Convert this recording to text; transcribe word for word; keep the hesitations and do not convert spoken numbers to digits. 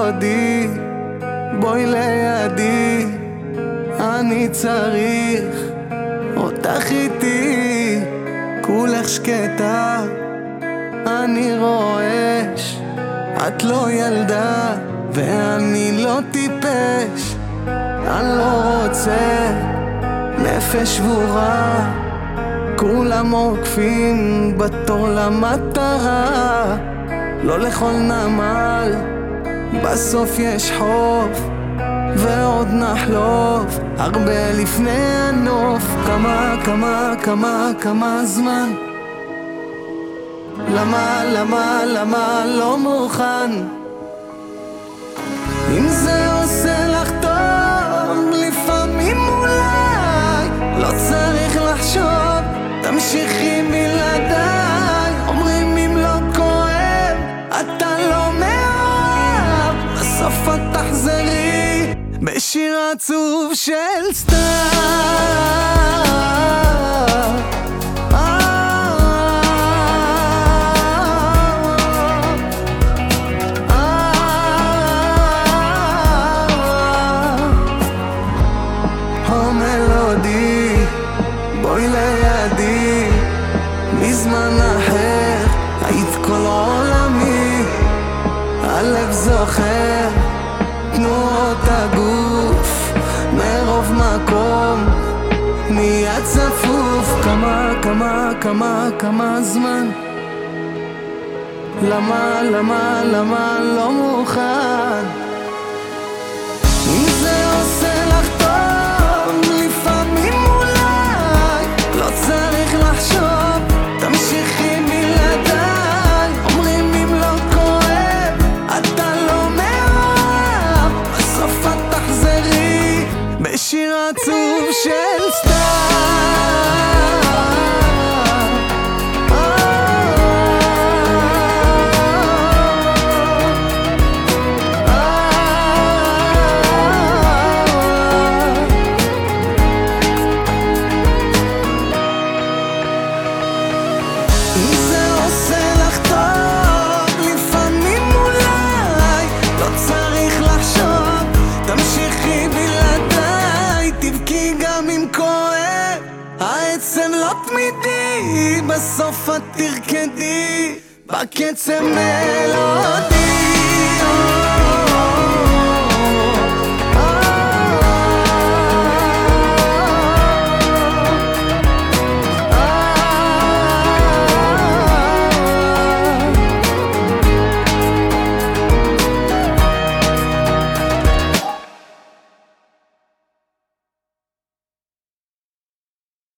המלודי, בואי לידי, אני צריך אותך איתי, כולך שקטה, אני רועש, את לא ילדה ואני לא טיפש, אני לא רוצה נפש שבורה, כולם עוקפים בתור למטרה, לא לכל נמל בסוף יש חוף, ועוד נחלוף הרבה לפני הנוף. כמה כמה כמה כמה זמן, למה למה למה לא מוכן? אם זה עושה לך טוב לפעמים אולי לא צריך לחשוב, תמשיכי בלעדיי, אומרים אם לא כואב אתה לא מאוהב, בסוף את תחזרי בשיר עצוב של סתיו. המלודי, בואי לידי, מזמן אחר היית כל עולמי, הלב זוכר תנועות הגוף, מרוב מקום נהיה צפוף. כמה כמה כמה כמה זמן, למה למה למה לא מוכן? אם זה עושה לך טוב לפעמים אולי לא צריך לחשוב, תמשיכי בלעדיי, אומרים אם לא כואב אתה לא מאוהב, בסוף את תחזרי בשיר עצוב של סתיו. העצם לא תמידי, בסוף את תרקדי בקצב מלודי.